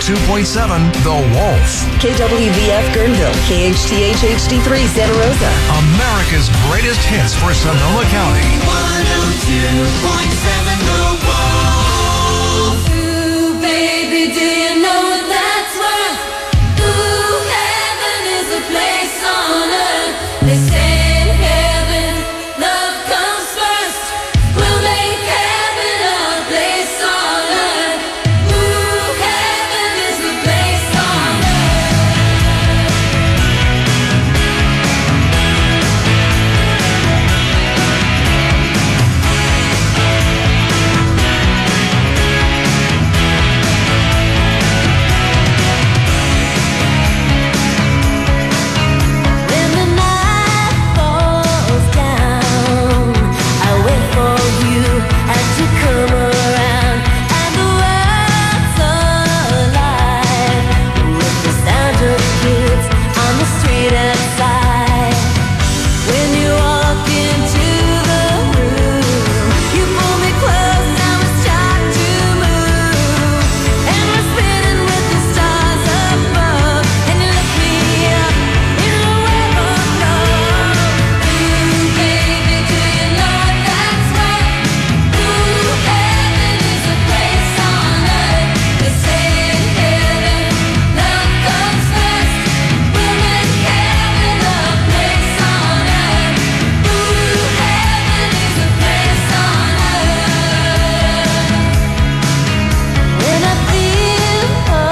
102.7 The Wolf. KWVF Guerneville, KHTH HD3 Santa Rosa. America's greatest hits for Sonoma County. 102.7 The Wolf. Ooh, baby, do you know that's worth? Ooh, heaven is a place on earth. They say in heaven, love comes first. We'll make heaven a place on earth. Ooh, heaven is a place on when the night falls down, I wait for you as you come around, and the world's alive with the sound of kids on the street outside. When you walk into the room, you pull me close and we start to move, and we're spinning with the stars above, and you lift me up in a web of love. Ooh, baby, do you know what that's worth? Ooh, heaven is a place on earth. They say in heaven, love comes first. We'll make heaven a place on earth. Ooh, heaven is a place on earth. When I feel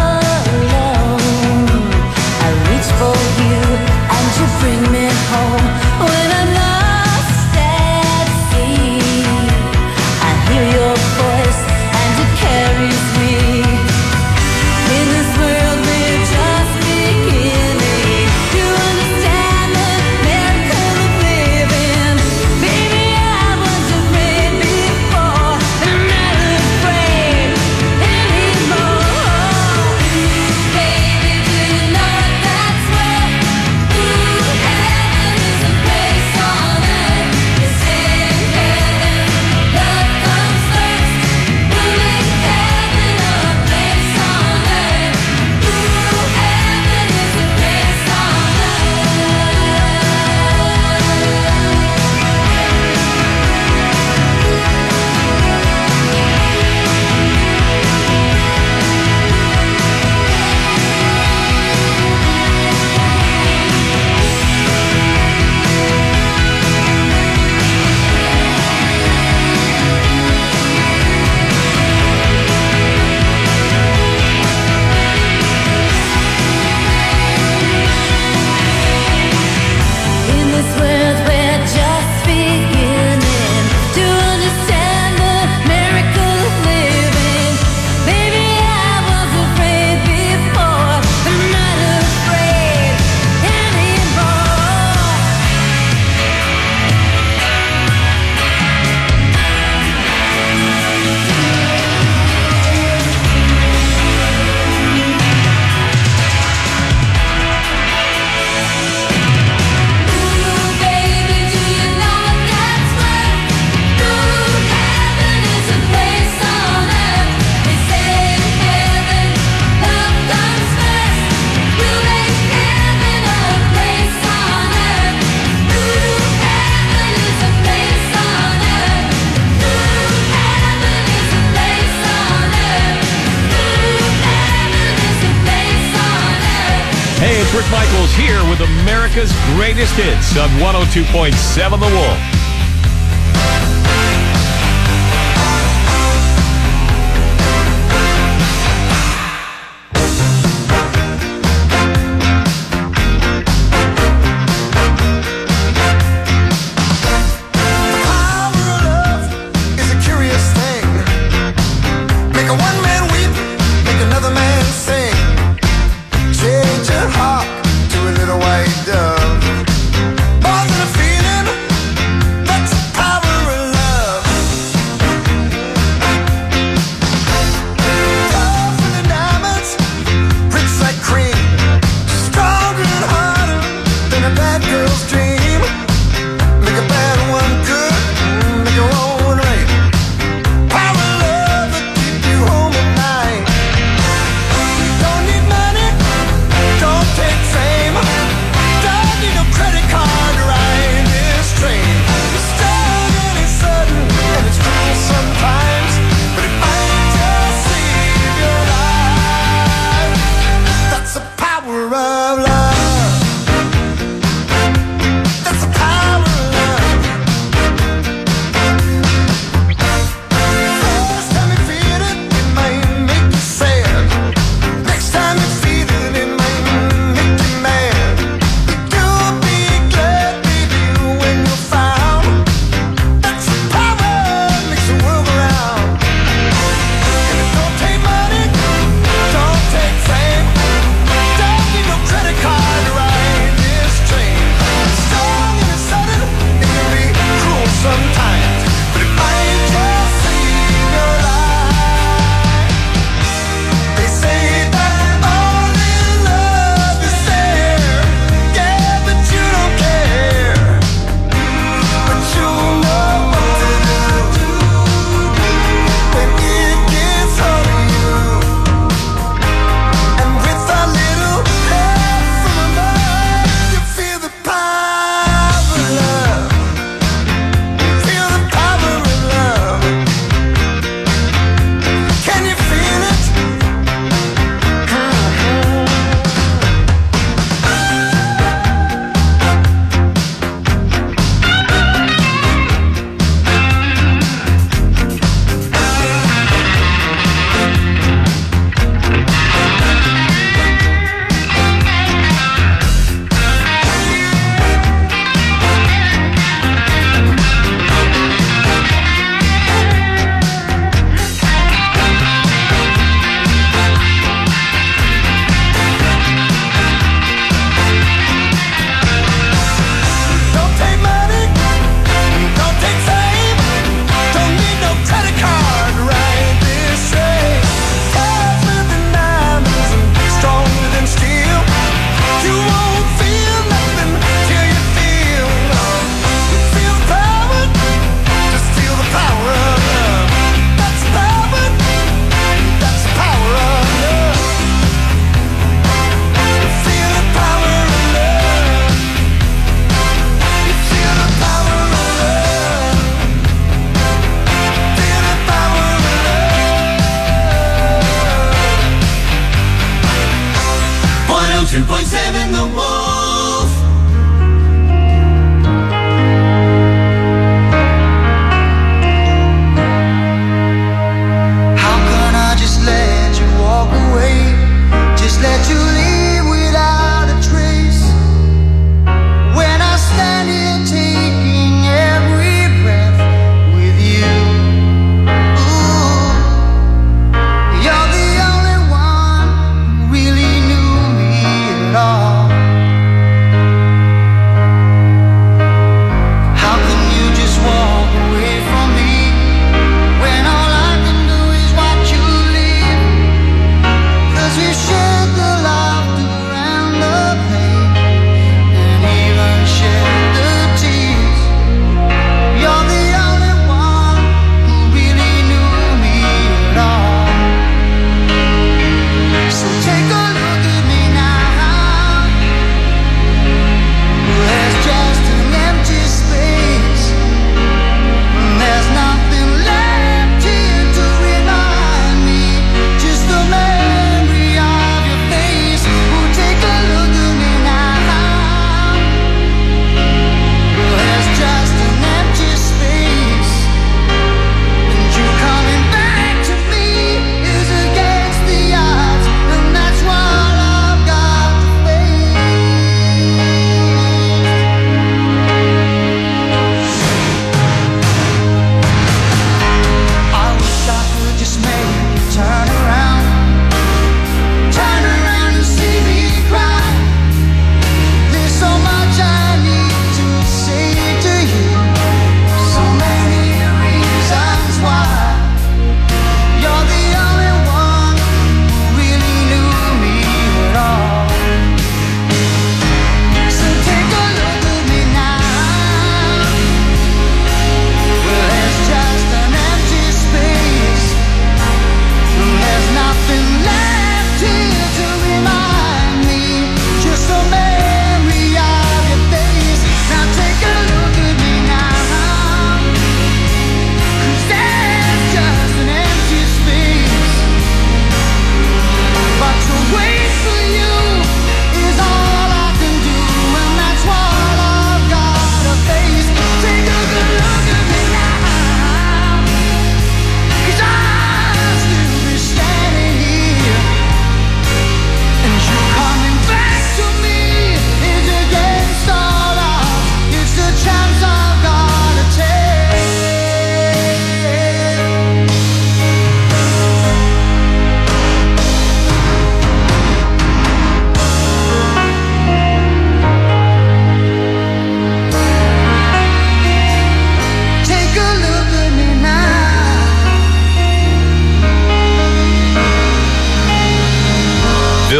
alone, I reach for you and you bring me home. When I'm lost at sea, I hear your voice and it carries me. In this world we're just beginning to understand the miracle of living. Baby, I was afraid before, but I'm not afraid anymore. Baby, do you know what that's worth? Ooh, heaven is a place on earth. They say in heaven, love comes first. We'll make heaven a place on earth. Ooh, heaven is a place on In this world we're just beginning to understand the miracle of living. Baby, I was afraid before, but I'm not afraid anymore. Ooh, baby, do you know what that's worth? Ooh, heaven is a place on earth. They say in heaven, love comes first. We'll make heaven a place on earth. Ooh, heaven is a place on earth. Ooh, heaven is a place on earth. Ooh, heaven is a place on earth. Hey, it's Rick Michaels here with America's greatest hits on 102.7 The Wolf. Power of love is a curious thing. Make a one man weep, make another man sing. Change your heart to a little white dove. More than a feeling,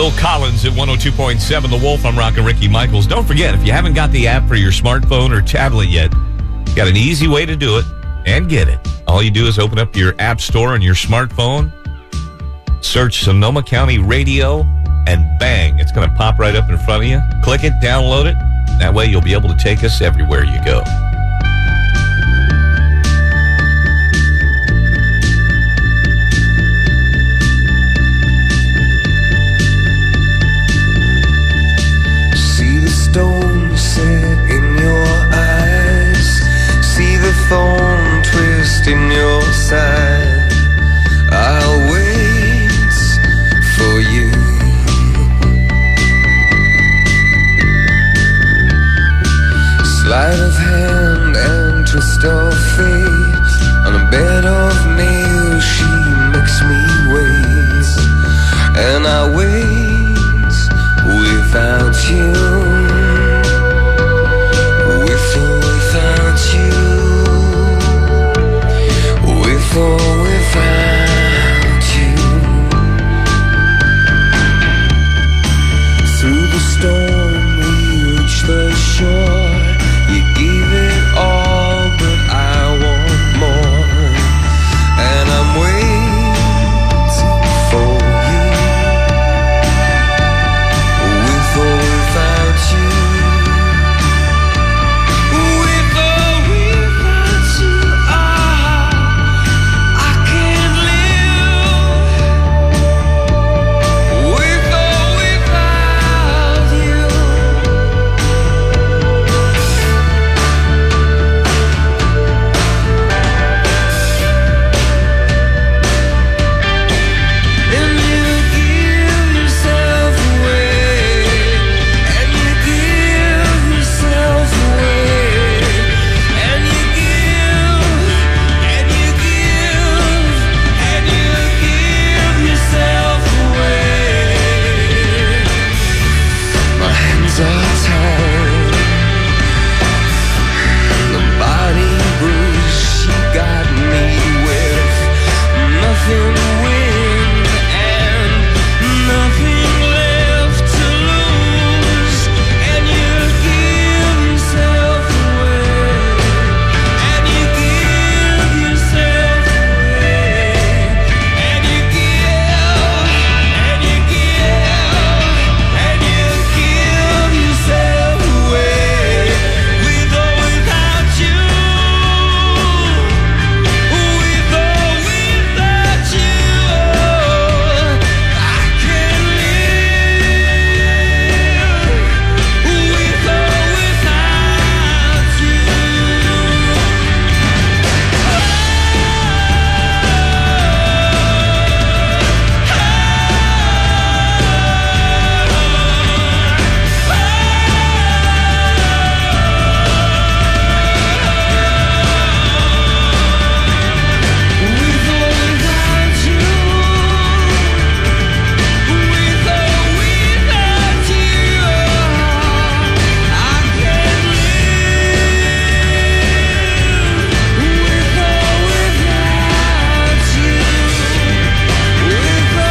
Phil Collins at 102.7 The Wolf. I'm rocking Ricky Michaels. Don't forget, if you haven't got the app for your smartphone or tablet yet, got an easy way to do it and get it. All you do is open up your app store on your smartphone, search Sonoma County Radio, and bang, it's going to pop right up in front of you. Click it, download it. That way you'll be able to take us everywhere you go. See the stone set in your eyes. See the thorn twist in your side. I'll wait for you. Sleight of hand and twist of fate. On a bed of nails she makes me wait. And I wait without you. With or without you. With or without you. Through the storm we reach the shore. You gave it all, but I want more. And I'm waiting for you. With or without you. With or without you. I can't live. With or without you. And you give yourself away. And you give yourself away. And you give. And you give. And you give yourself away. My hands are tired. The body bruise she got me with. Nothing to win and nothing left to lose. And you give yourself away. And you give yourself away. And you give. And you give. And you give yourself away. With or without you. With or without you. I can't live. With or without you. With or without you. With or without you. I can't live. With or without you. With or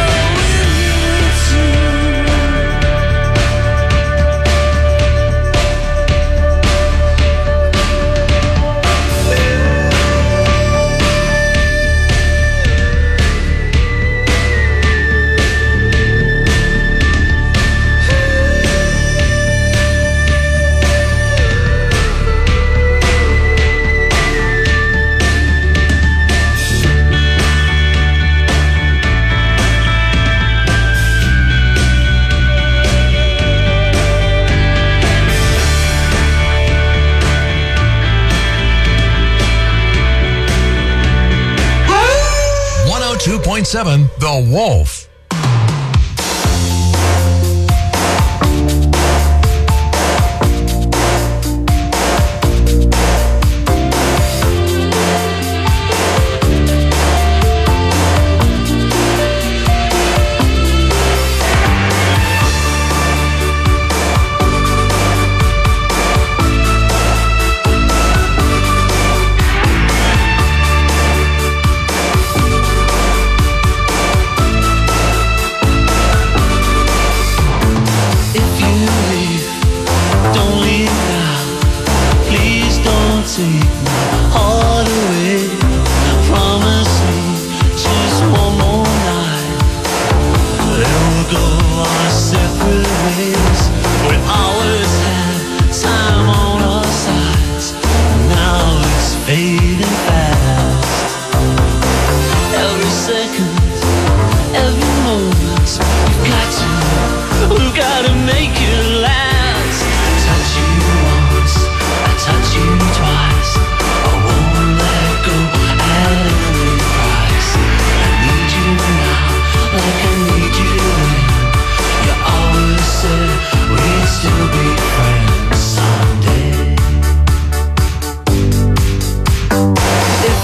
.7 The Wolf.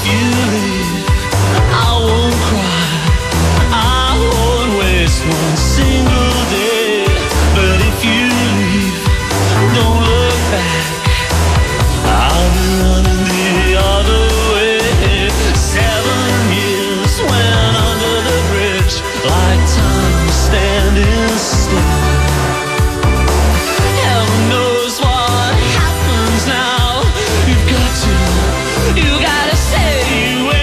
you leave, I won't cry, I won't waste one single day. But if you leave, don't look back, I'll be running the other way. 7 years went under the bridge like time standing still. Heaven knows what happens now. You gotta say you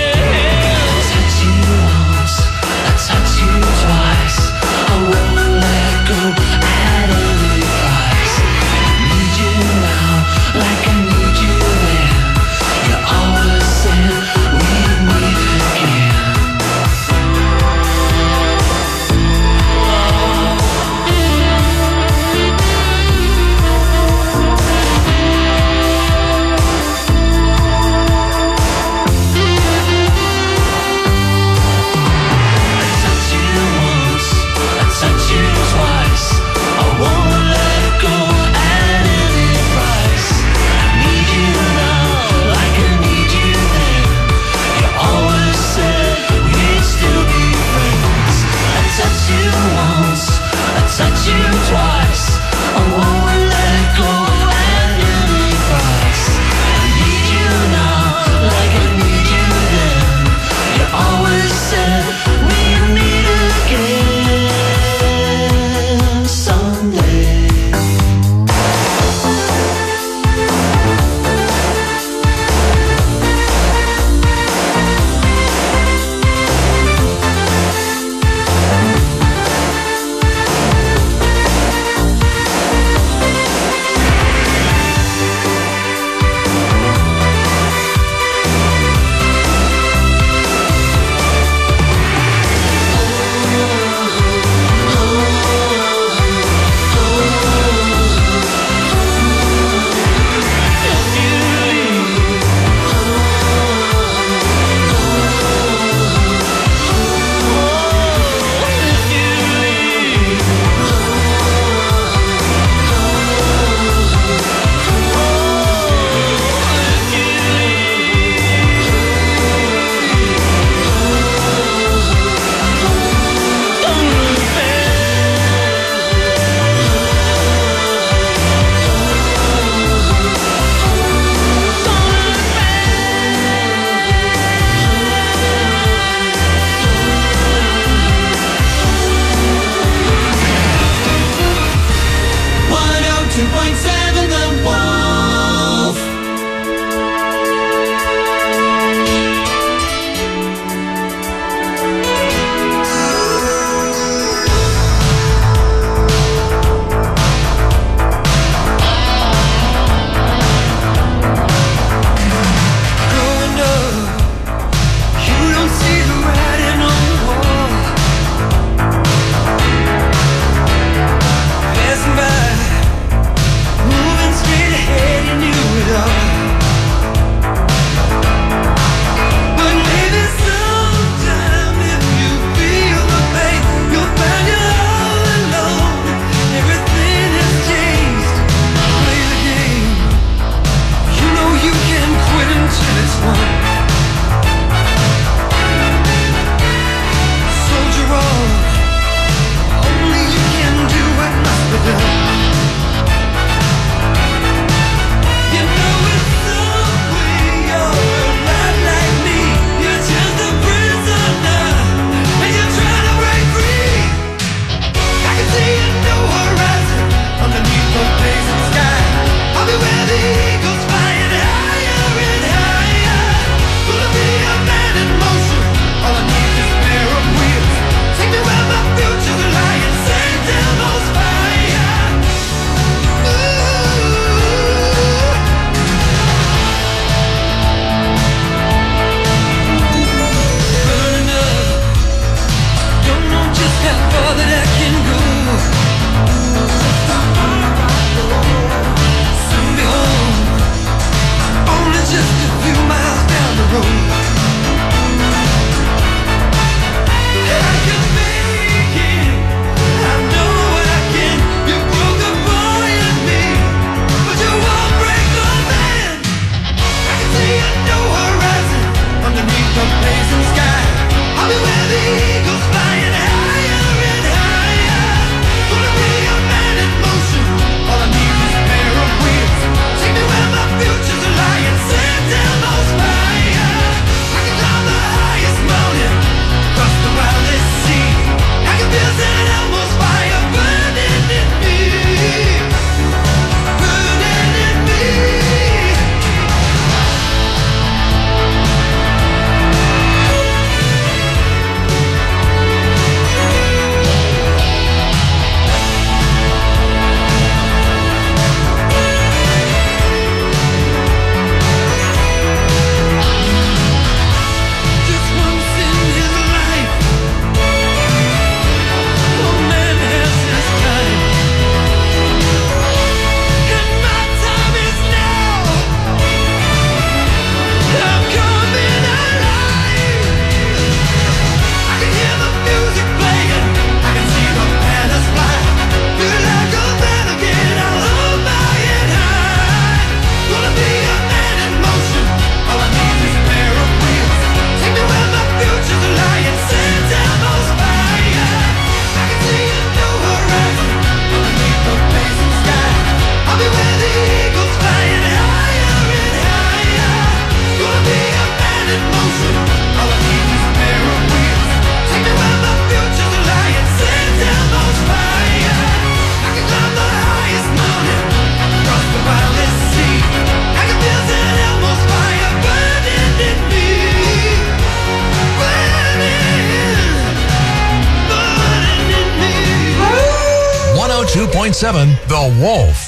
92.7 The Wolf.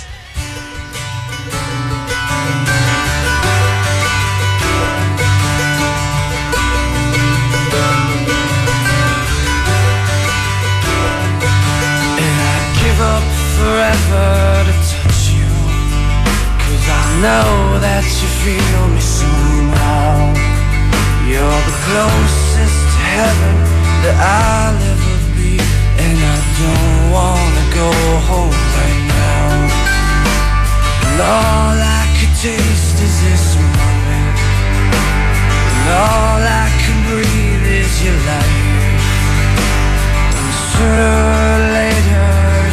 Forever to touch you, 'cause I know that you feel me somehow. You're the closest to heaven that I'll ever be, and I don't wanna go home right now. And all I could taste is this moment, and all I can breathe is your light. And sooner or later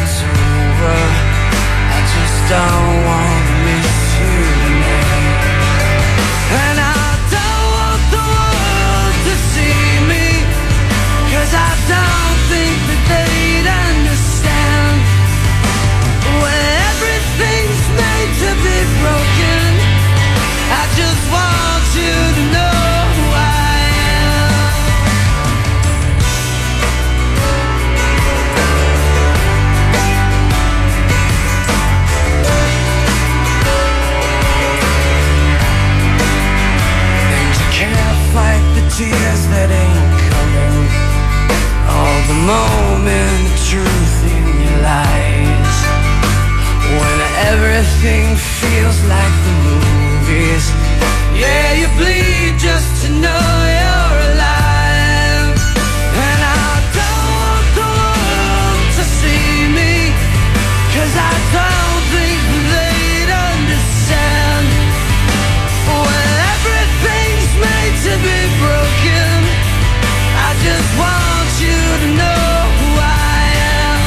I just don't want to miss you tonight. And I don't want the world to see me, 'cause I don't think that they'd understand. When everything's made to be broken, I just want you to know who I am. Fight the tears that ain't coming, all the moment of truth in your lies. When everything feels like the movies, yeah, you bleed just to know you're alive. And I don't want the world to see me, 'cause I don't think they'd understand. When everything's made to be broken, I just want you to know who I am.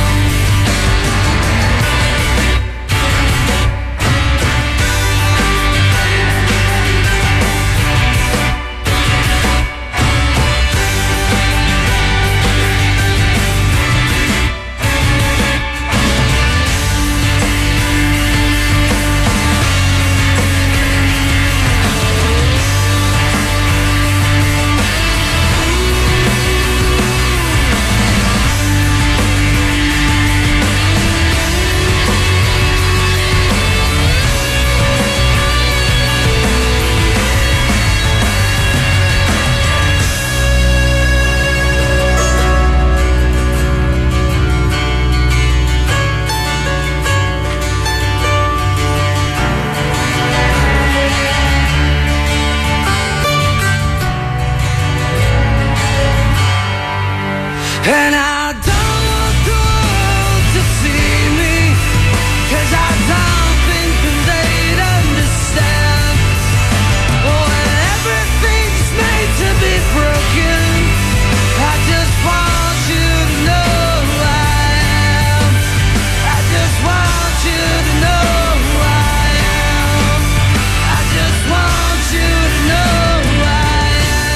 And I don't want the world to see me, 'cause I don't think that they'd understand. When everything's made to be broken, I just want you to know who I am. I just want you to know who I am. I just want you to know who I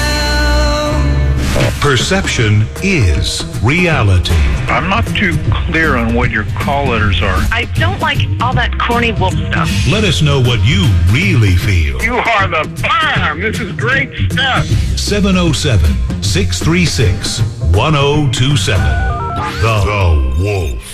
am. Perception is reality. I'm not too clear on what your call letters are. I don't like all that corny wolf stuff. Let us know what you really feel. You are the bomb. This is great stuff. 707-636-1027. The Wolf.